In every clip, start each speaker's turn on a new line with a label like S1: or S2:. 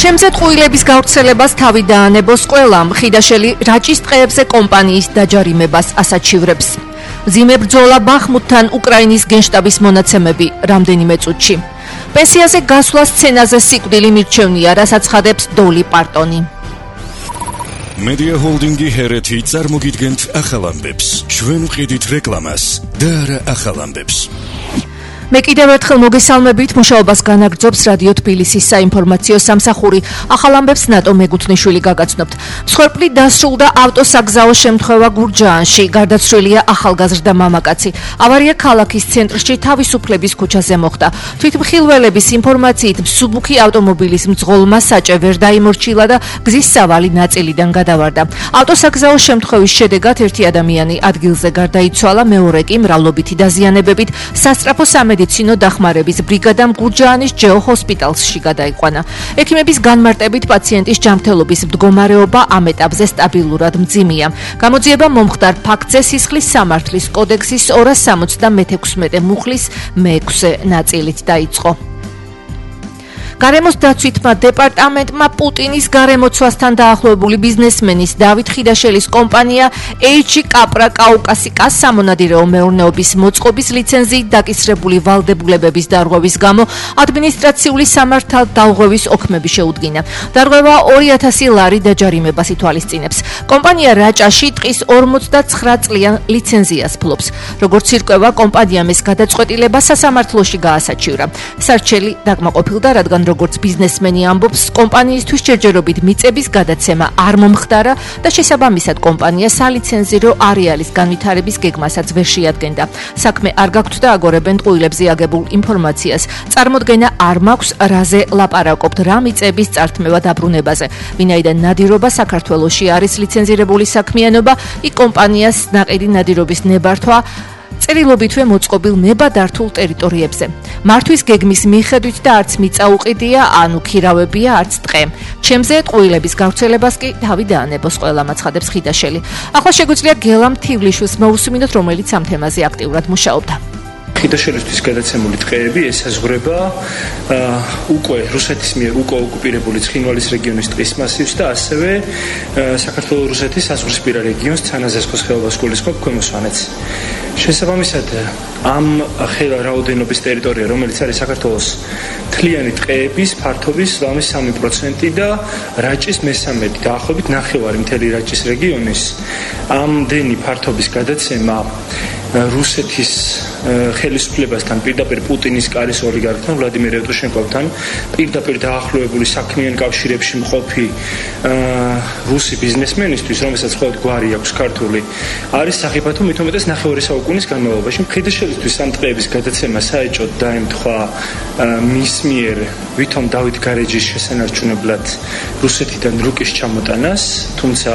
S1: ჩემზე ტყუილების გავრცელებას თავი დაანებოს ყველამ, ხიდაშელი რაჭის ტყეებზე კომპანიის დაჯარიმებას ასაჩივრებს. მძიმე ბრძოლა ბახმუთთან უკრაინის გენშტაბის მონაცემები რამდენიმე წუთში. პენსიაზე გასვლა სცენაზე სიკვდილი მირჩევნია, რასაც ხადებს დოლი პარტონი.
S2: Media Holding-ი ჰერეთი წარმოგიდგენთ ახალ ამბებს. ჩვენ ვყიდით რეკლამას და არა ახალ ამბებს.
S1: მე კიდევ ერთხელ მოგესალმებით, მუშაობას განაგრძობს რადიო თბილისის საინფორმაციო სამსახური. ახალ ამბებს ნატო მეგუთნიშვილი გაგაცნობთ. მსხვერპლი დასრულდა ავტოსაგზაო შემთხვევა გურჯაანში. გარდაცვლილია ახალგაზრდა მამაკაცი. ავარია ქალაქის ცენტრში თავისუფლების ქუჩაზე მოხდა. თვითმხილველების ინფორმაციით მსუბუქი ავტომობილის მძღოლმა საჭე ვერ დაიმორჩილა და გზის სავალი ნაწილიდან გადავარდა. ავტოსაგზაო შემთხვევის შედეგად ერთი ადამიანი ადგილზე გარდაიცვალა, მეორე კი მრავლობითი დაზიანებებით სასწრაფო სამედიცინო დახმარების ბრიგადამ გურჯაანის ჯეო ჰოსპიტალში გადაიყვანა. ექიმების განმარტებით პაციენტის ჯანმრთელობის მდგომარეობა ამ ეტაპზე სტაბილურად მძიმეა. გამოძიება მომხდარ ფაქტზე სისხლის სამართლის კოდექსის 276 მუხლის მე-6 ნაწილით დაიწყო. გარემოს დაცვითმა დეპარტამენტმა პუტინის გარემოცვასთან დაახლოებული ბიზნესმენის დავით ხიდაშელის კომპანია HG Capra Caucasica სამონადირეო მეურნეობის მოწყობის ლიცენზიით დაკისრებული ვალდებულებების დარღვევის გამო ადმინისტრაციული სამართალდაღღვევის ოქმები შეუდგინა. დარღვევა 2000 ლარი დაჯარიმებას ითვალისწინებს. კომპანია რაჭაში ტყის 49 წლიან ლიცენზიას ფლობს. როგორც ირკვევა, კომპანიამ ეს გადაწყვეტილება სასამართლოში გაასაჩივრა. სარჩელი დაკმაყოფილდა, რადგან როგორც ბიზნესმენი ამბობს, კომპანიისთვის ჯერჯერობით მიწების გადაცემა არ მომხდარა და შესაბამისად კომპანია სალიცენზირო არეალის განვითარების გეგმასაც ვერ შეადგენდა. საქმე არ გაქვთ და აგორებენ ტყუილებზე აგებულ ინფორმაციას. წარმოდგენა არ მაქვს, რაზე ლაპარაკობთ, რა მიწების წართმევა დაბრუნებაზე. ვინაიდან ნადირობა საქართველოში არის ლიცენზირებული საქმიანობა, იქ კომპანიას ნაყიდი ნადირობის ნებართვა წერილობითვე მოწყობილ ნებადართულ ტერიტორიებზე. მართვის გეგმის მიხედვით და არც მიწა უყიდია, ანუ ქირავებია, არც ტყე. ჩემზე ტყუილების გავრცელებას კი თავი დაანებოს ყველა, მაცხადებს ხიდაშელი. ახლა შეგვიძლია გელამ თივლიშვილს მოусმინოთ, რომელიც ამ თემაზე აქტიურად მუშაობდა.
S3: ხიდაშელისთვის გადაცემული ტყეები ესაზღვრება უკვე რუსეთის მიერ ოკუპირებული ცხინვალის რეგიონის ტყის მასივს და ასევე საქართველო-რუსეთის საზღვრისპირა რეგიონს ცანაზესკოს ხეობას გულისხმობ ქვემო სვანეთს. შესაბამისად, ამ ხელა რაოდენობის ტერიტორია, რომელიც არის საქართველოს მთლიანი ტყეების ფართობის 3% და რაჭის 1/3, დაახლოებით ნახევარი მთელი რაჭის რეგიონის ამდენი ფართობის გადაცემა რუსეთის ხელისუფლებასთან, პირდაპირ პუტინის კარის ოლიგარქთან, ვლადიმერ ევტუშენკოვთან, პირდაპირ დაახლოებული საქმიან კავშირებში მყოფი რუსი ბიზნესმენისთვის, რომელსაც მხოლოდ გვარი აქვს ქართული, არის სახიფათო მით უმეტეს ნახევარი საუკუნის განმავლობაში. ხიდაშელისთვის ამ ტყეების გადაცემა საეჭოდ დაემთხვა მის მიერ ვითომ დავით გარეჯის შესანარჩუნებლად რუსეთიდან რუკის ჩამოტანას, თუმცა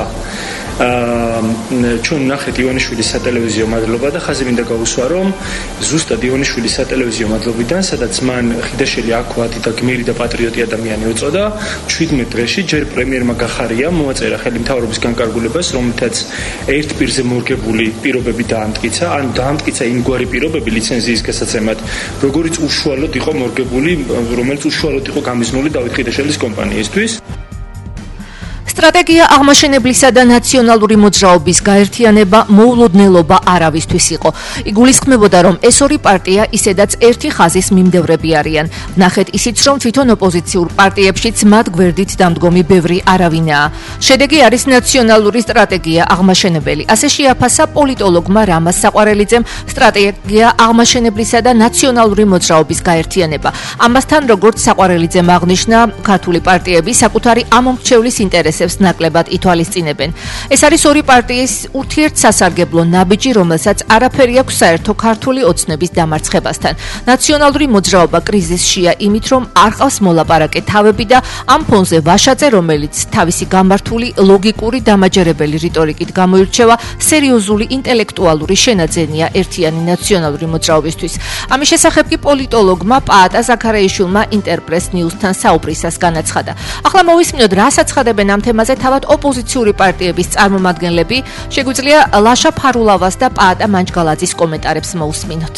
S3: ჩვენ ნახეთ ივანიშვილის სატელევიზიო მადლობა და ხაზი მინდა გაუსვა, რომ ზუსტად ივანიშვილის სატელევიზიო მადლობიდან, სადაც მან ხიდაშელი აქვადი და გმირი და პატრიოტი ადამიანი უწოდა, 17 დღეში ჯერ პრემიერმა გახარია, მოაწერა ხელი მთავრობის განკარგულებას, რომელთაც ერთ პირზე მორგებული პირობები დაამტკიცა, ან დაამტკიცა იმგვარი პირობები ლიცენზიის გასაცემად, როგორიც უშუალოდ იყო მორგებული, რომელიც უშუალოდ იყო გამიზნული დავით ხიდაშელის კომპანიისთვის.
S1: სტრატეგია აღმაშენებლისა და ნაციონალური მოძრაობის გაერთიანება მოულოდნელობა არავისთვის იყო. იგულისხმებოდა, რომ ეს ორი პარტია ისედაც ერთი ხაზის მიმდევრები არიან. ნახეთ ისიც, რომ თვითონ ოპოზიციურ პარტიებშიც მათ გვერდით დამდგომი ბევრი არავინაა. შედეგი არის ნაციონალური სტრატეგია აღმაშენებელი. ასე შეაფასა პოლიტოლოგმა რამაზ საყვარელიძემ სტრატეგია აღმაშენებლისა და ნაციონალური მოძრაობის გაერთიანება. ამასთან, როგორც საყვარელიძემ აღნიშნა, ქართული პარტიები საკუთარი ამომრჩევლის ინტერესებს ნაკლებად ითვალისწინებენ. ეს არის ორი პარტიის ურთიერთსასარგებლო ნაბიჯი, რომელსაც არაფერი აქვს საერთო ქართული ოცნების დამარცხებასთან. ნაციონალური მოძრაობა კრიზისშია იმით, რომ არ ყავს მოლაპარაკე თავები და ამ ფონზე ვაშაძე, რომელიც თავისი გამართული, ლოგიკური, დამაჯერებელი რიტორიკით გამოირჩევა, სერიოზული ინტელექტუალური შენაძენია ერთიანი ნაციონალური მოძრაობისთვის. ამის შესახებ კი პოლიტოლოგმა პაატა ზაქარაიშვილმა ინტერპრეს ნიუსთან საუბრისას განაცხადა. ახლა მოვისმინოთ, რას აცხადებენ ამ თემაზე თავად ოპოზიციური პარტიების წარმომადგენლები. შეგვიძლია ლაშა ფარულავას და პაატა მანჯგალაძის კომენტარებს მოусმინოთ.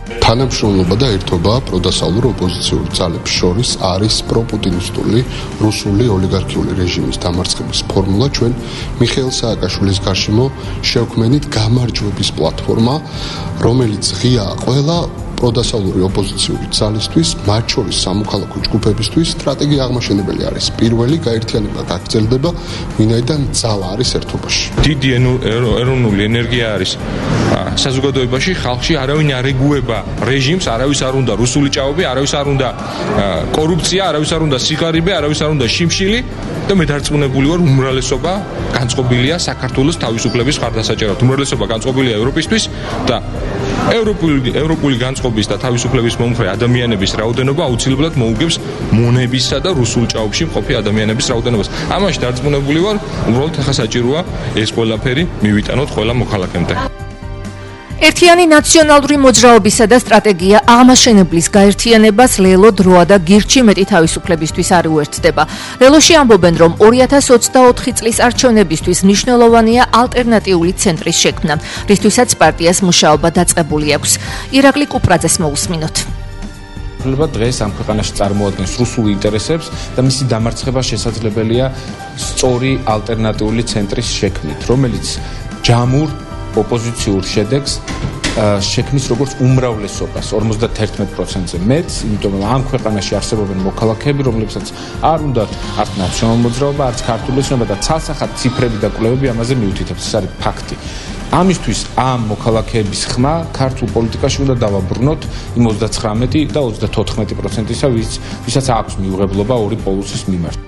S4: თანამშრომლობა და ერთობა პროდასავლურ ოპოზიციური ძალებს შორის არის პროპუტინისტული რუსული ოლიგარქიული რეჟიმის დამარცხების ფორმულა. ჩვენ მიხეილ სააკაშვილის გარშემო შევქმნით გამარჯვების პლატფორმა, რომელიც ღია ყველა პროდასავლური ოპოზიციური ძალისთვის, მათ შორის სამოქალაქო ჯგუფებისთვის სტრატეგია აღმაშენებელი არის. პირველი გაერთიანება გაგრძელდება, ვინაიდან ძალა არის ერთობაში.
S5: დიდი ეროვნული ენერგია არის საზოგადოებაში, ხალხში არავინ არ ეგუება რეჟიმს, არავის არ უნდა რუსული ჭაობი, არავის არ უნდა კორუფცია, არავის არ უნდა სიღარიბე, არავის არ უნდა შიმშილი და მე დარწმუნებული ვარ, უმრავლესობა განწყობილია საქართველოს თავისუფლების ხარდასაჭერად. უმრავლესობა განწყობილია ევროპისთვის და ევროპული განწყობის და თავისუფლების მომხრე ადამიანების რაოდენობა აუცილებლად მოუგებს მონებისა და რუსულ ჭაობში მყოფი ადამიანების რაოდენობას. ამაში დარწმუნებული ვარ, უბრალოდ ახლა საჭიროა ეს ყველაფერი მივიტანოთ ყველა მოქალაქემდე.
S1: ერთიანი ნაციონალური მოძრაობისა და სტრატეგია აღმაშენებლის გაერთიანებას ლელო დროა და გირჩი მეტი თავისუფლებისთვის არ უერთდება. ლელოში ამბობენ, რომ 2024 წლის არჩევნებისთვის მნიშვნელოვანია ალტერნატიული ცენტრის შექმნა, რისთვისაც პარტიას მუშაობა დაწყებული აქვს. ირაკლი კუპრაძეს მოусმინოთ.
S6: დღეს ამ ქვეყანაში წარმოადგენს რუსულ ინტერესებს და მისი დამარცხება შესაძლებელია სწორი ალტერნატიული ცენტრის შექმნით, რომელიც ჯამურ ოპოზიციურ შედეგს შექმნის როგორც უმრავლესობას 51%-ზე მეტს, იმიტომ რომ ამ ქვეყანაში არსებობენ მოქალაქეები, რომლებსაც არ უნდათ არც ნაციონალური მოძრაობა, არც ქართული ოცნება და ცალსახად ციფრები და კვლევები ამაზე მიუთითებს. ეს არის ფაქტი. ამისთვის ამ მოქალაქეების ხმა ქართულ პოლიტიკაში უნდა დავაბრუნოთ იმ 39 და 34%-ისა, ვისაც აქვს მიუღებლობა ორი პოლუსის მიმართ.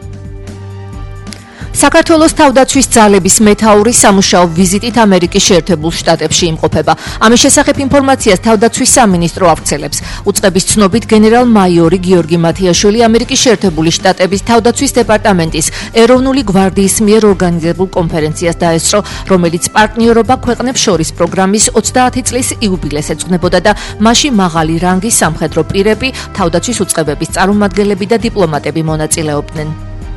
S1: საქართველოს თავდაცვის ძალების მეთაური სამუშაო ვიზიტით ამერიკის შეერთებულ შტატებში იმყოფება. ამის შესახებ ინფორმაციას თავდაცვის სამინისტრო ავრცელებს. უწყების ცნობით გენერალ-მაიორი გიორგი მათიაშვილი ამერიკის შეერთებული შტატების თავდაცვის დეპარტამენტის ეროვნული გვარდიის მიერ ორგანიზებულ კონფერენციას დაესწრო, რომელიც პარტნიორობა ქვეყნებს შორის პროგრამის 30 წლის იუბილეს ეძღვნებოდა და მასში მაღალი რანგის სამხედრო პირები, თავდაცვის უწყებების წარმომადგენლები და დიპლომატები მონაწილეობდნენ.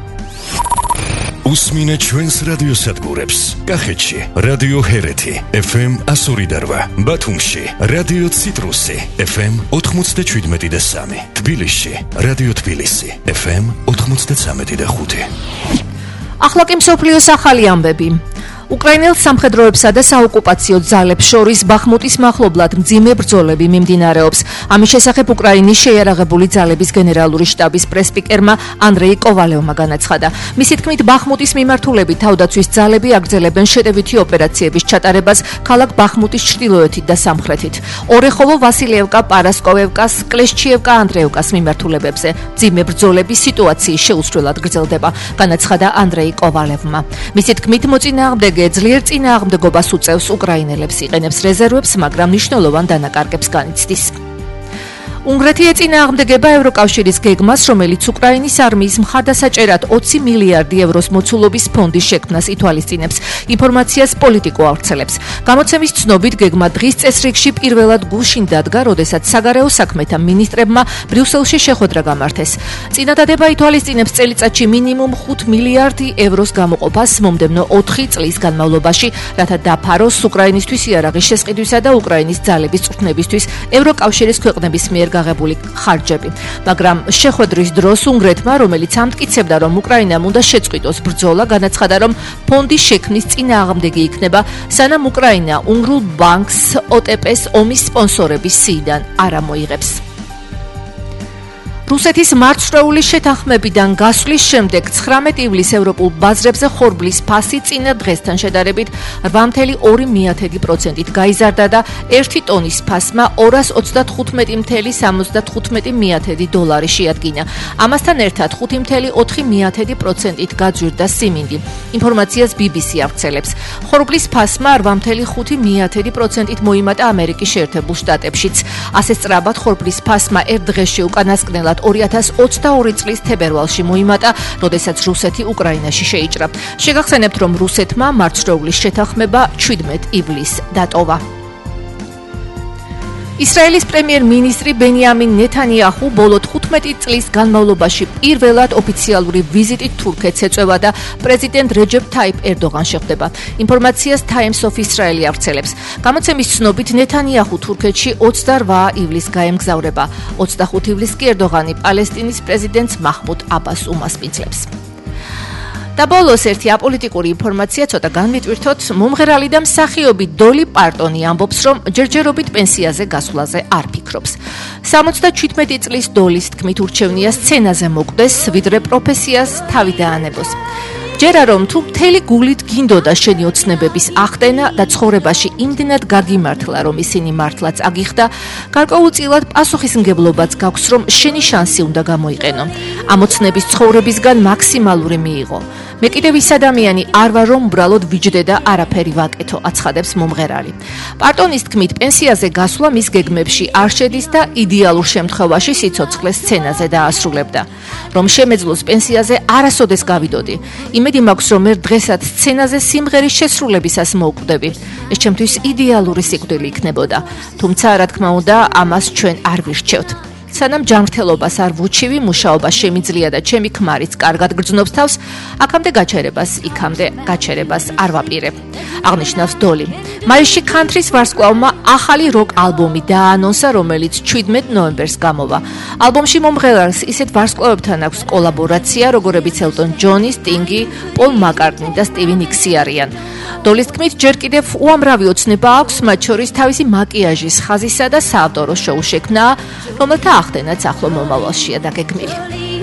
S2: უსმინე ჩვენს რადიოსადგურებს. კახეთში რადიო ჰერეთი FM 102.8, ბათუმში რადიო ციტრუსი FM 97.3, თბილისში რადიო თბილისი FM 93.5.
S1: ახლა კი მსოფლიოს ახალი ამბები. უკრაინელ სამხედროებსა და საოკუპაციო ძალებს შორის ბახმუტის მახლობლად მძიმე ბრძოლები მიმდინარეობს. ამის შესახებ უკრაინის შეიარაღებული ძალების გენერალური შტაბის პრესპიკერმა ანდრეი კოვალევმა განაცხადა. მისი თქმით, ბახმუტის მიმართულებით თავდაცვის ძალები აგრძელებენ შეტევითი ოპერაციების ჩატარებას ქალაქ ბახმუტის ჩრდილოეთით და სამხრეთით. ორეხოვო, ვასილიევკა, პარასკოვევკა, კლეშჩიევკა, ანდრეევკას მიმართულებებზე მძიმე ბრძოლების სიტუაციის შეუსრულად გრძელდება, განაცხადა ანდრეი კოვალევმა. მისი თქმით, მოწინააღმდეგე ძლიერ წინააღმდეგობას უწევს უკრაინელებს, იყენებს რეზერვებს, მაგრამ მნიშვნელოვან დანაკარგებს განიცდის. უნგრეთი ეწინააღმდეგება ევროკავშირის გეგმას, რომელიც უკრაინის არმიის მხარდასაჭერად 20 მილიარდი ევროს მოცულობის ფონდის შექმნას ითვალისწინებს. ინფორმაციას პოლიტიკო ავრცელებს. გამოცემის ცნობით, გეგმა დღის წესრიგში პირველად გუშინ დადგა, როდესაც საგარეო საქმეთა მინისტრებმა ბრიუსელში შეხვედრა გამართეს. წინადადება ითვალისწინებს წელიწადში მინიმუმ 5 მილიარდი ევროს გამოყოფას მომდევნო 4 წლის განმავლობაში, რათა დაფაროს უკრაინისთვის იარაღის შესყიდვისა და უკრაინის ძალების წვრთნებისთვის ევროკავშირის ქვეყნების მიერ გაღებული ხარჯები. მაგრამ შეხვედრის დროს უნგრეთმა, რომელიც ამტკიცებდა, რომ უკრაინამ უნდა შეწყვიტოს ბრძოლა, განაცხადა, რომ ფონდის შექმნის წინააღმდეგი იქნება, სანამ უკრაინა უნგრულ ბანკს OTP-ს ომის სპონსორების სიიდან არ ამოიღებს. რუსეთის მარცვლეული შეთანხმებიდან გასვლის შემდეგ 19 ივლისს ევროპულ ბაზრებზე ხორბლის ფასი წინა დღესთან შედარებით 8.2%-ით გაიზარდა და 1 ტონის ფასმა 235.75 დოლარი შეადგინა. ამასთან ერთად 5.4%-ით გაძვირდა siminді. ინფორმაციას BBC ავრცელებს. ხორბლის ფასმა 8.5%-ით მოიმატა ამერიკის შეერთებულ შტატებშიც. ასე სწრაფად ხორბლის ფასმა ერთ დღეში უკანასკნელად 2022 წლის თებერვალში მოიმატა, როდესაც რუსეთი უკრაინაში შეიჭრა. შეგახსენებთ, რომ რუსეთმა მარცვლეულის შეთანხმება 17 ივლისს დატოვა. ისრაელის პრემიერ-მინისტრი ბენიამინ ნეთანიაჰუ ბოლო 15 წლის განმავლობაში პირველად ოფიციალური ვიზიტით თურქეთს ეწევა და პრეზიდენტ რეჯეპ თაიპ ერდოღანს შეხვდება. ინფორმაციას Times of Israel ავრცელებს. გამოცემის ცნობით ნეთანიაჰუ თურქეთში 28 ივლისს გაემგზავრება. 25 ივლისს კი ერდოღანი პალესტინის პრეზიდენტს მაჰმუდ აბას უმასპინძლებს. და ბოლოს ერთი აპოლიტიკური ინფორმაცია ცოტა განვიტვირთოთ. მომღერალი და მსახიობი დოლი პარტონი ამბობს, რომ ჯერჯერობით პენსიაზე გასვლაზე არ ფიქრობს. 77 წლის დოლის თქმით ურჩევნია სცენაზე მოკვდეს, ვიდრე პროფესიას თავი დაანებოს. ჯერა რომ თუ მთელი გულით გინდოდა შენი ოცნებების ახდენა და ცხოვრებაში იმდენად გაგიმართლა, რომ ისინი მართლაც აგიხდა, გარკვეულწილად პასუხისმგებლობაც გაქვს, რომ შენი შანსი უნდა გამოიყენო. ამ ოცნების ცხოვრებისგან მაქსიმალური მიიღო. მე კიდევ ის ადამიანი არ ვარ, რომ უბრალოდ ვიჯდე და არაფერი ვაკეთო, აცხადებს მომღერალი. პარტონის თქმით, პენსიაზე გასვლა მის გეგმებში არ შედის და იდეალურ შემთხვევაში სიცოცხლეს სცენაზე დაასრულებდა. რომ შემეძლოს პენსიაზე არასოდეს გავიდოდი. იმედი მაქვს, რომ მე დღესაც სცენაზე სიმღერის შესრულებისას მოვკვდები. ეს ჩემთვის იდეალური სიკვდილი იქნებოდა. თუმცა, რა თქმა უნდა, ამას ჩვენ არ ვირჩევთ. სანამ ჯანმრთელობას არ ვუჩივი, მუშაობა შემიძლია და ჩემი ქმარიც კარგად გრძნობს თავს, აქამდე გაჩერებას, იქამდე გაჩერებას არ ვაპირებ. აღნიშნავს დოლი. მაისში კანტრის ვარსკვლავმა ახალი როკ ალბომი დააანონსა, რომელიც 17 ნოემბერს გამოვა. ალბომში მომღერალს ისეთ ვარსკვლავებთან აქვს კოლაბორაცია, როგორებიც ელტონ ჯონი, სტინგი, პოლ მაკარტნი და სტივი ნიქსი არიან. დოლის თქმით, ჯერ კიდევ უამრავი ოცნება აქვს, მათ შორის თავისი მაკიაჟის ხაზისა და საავტორო შოუ შექმნა, რომელთა ახდენაც ახლო მომავალშია დაგეგმილი.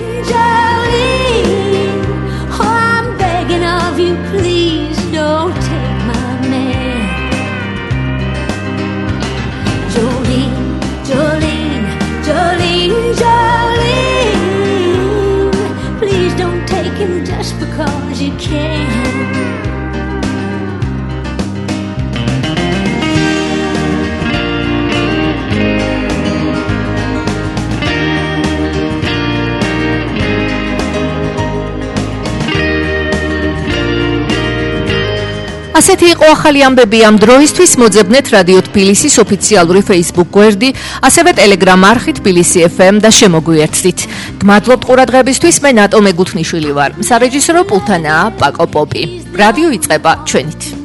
S1: ასეთი იყო ახალი ამბები ამ დროისთვის. მოძებნეთ რადიო თბილისის ოფიციალური Facebook გვერდი, ასევე Telegram არხი თბილისი FM და შემოგვიერთდით. გმადლობთ ყურადღებისთვის. მე ნატო მეგუთნიშვილი ვარ. სარეჟისორო პულტანაა პაკო პოპი. რადიო იწყება ჩვენით.